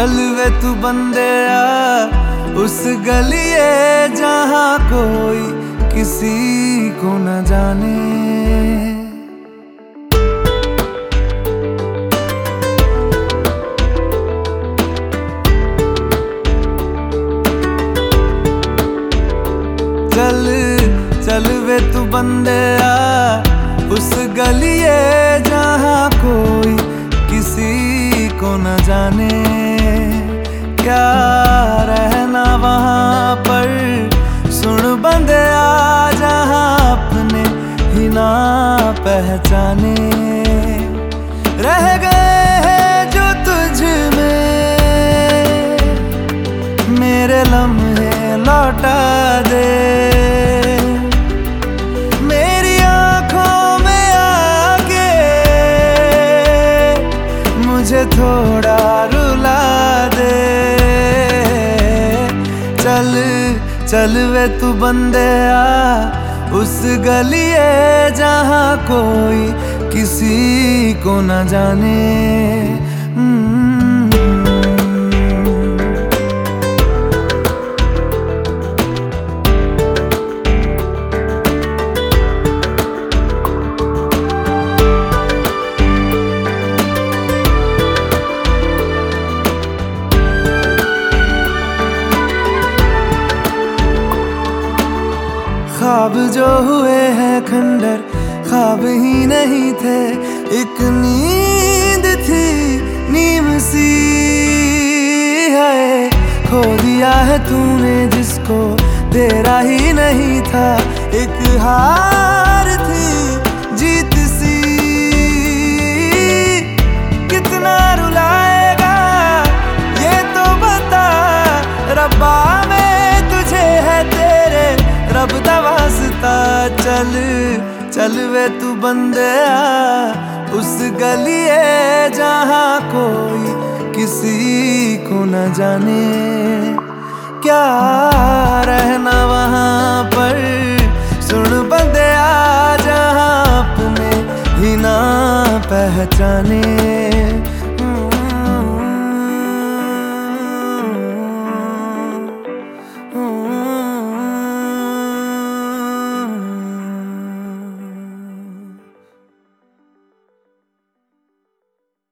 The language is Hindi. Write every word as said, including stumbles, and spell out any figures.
चल वे तू बंदे आ उस गलिए जहाँ कोई किसी को न जाने। चल चल वे तू बंदे आ उस गलिए जहाँ कोई किसी को न जाने। क्या रहना वहाँ पर सुन बंदे आ जहाँ अपने ही ना पहचाने। रह गए हैं जो तुझ में मेरे लम्हे लौटा दे। मेरी आँखों में आके मुझे थोड़ा रुला दे। चल चल वे तू बंदे आ उस गलिए जहाँ कोई किसी को न जाने। ख्वाब जो हुए हैं खंडर ख्वाब ही नहीं थे, एक नींद थी नीम सी है। खो दिया है तूने जिसको तेरा ही नहीं था, एक हार थी जीत सी। कितना रुलाएगा ये तो बता रब्बा में तुझे है तेरे रब दा वास्ता। चल चल वे तू बंदे आ उस गलिए जहाँ कोई किसी को न जाने। क्या रहना वहाँ पर सुन बंदे आ जहाँ अपने ही ना पहचाने।